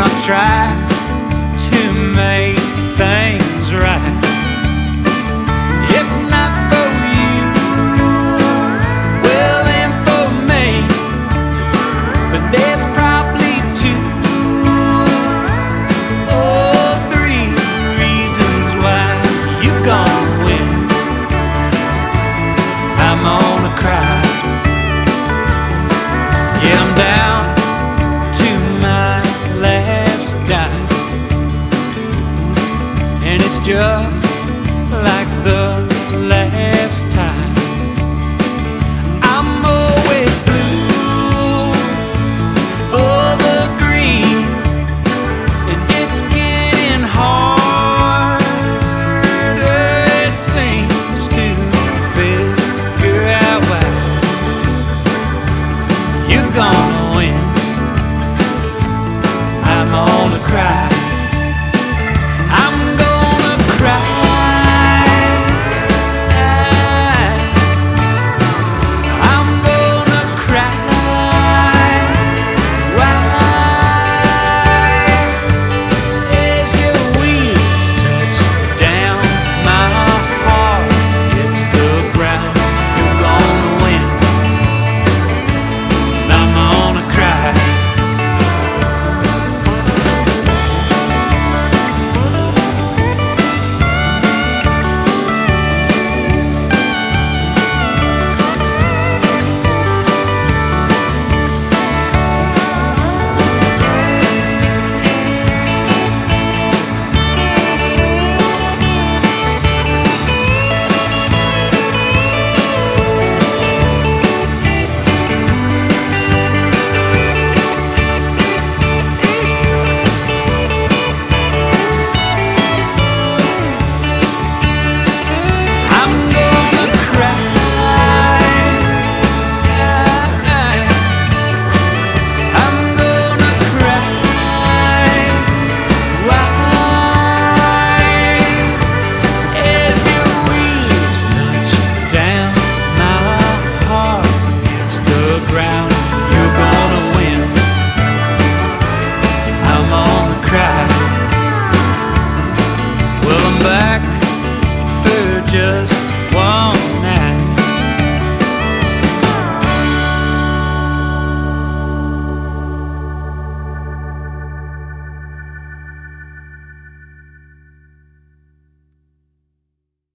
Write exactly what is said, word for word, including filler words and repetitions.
and I'll try to make things right. If not for you, well then for me. But there's probably two or three reasons why you're gonna win. I'm gonna cry. Yeah, I'm down to my last dime, and it's just like the last time. I'm always blue for the green, and it's getting harder, it seems, to figure out why you're gonna win. I'm gonna cry.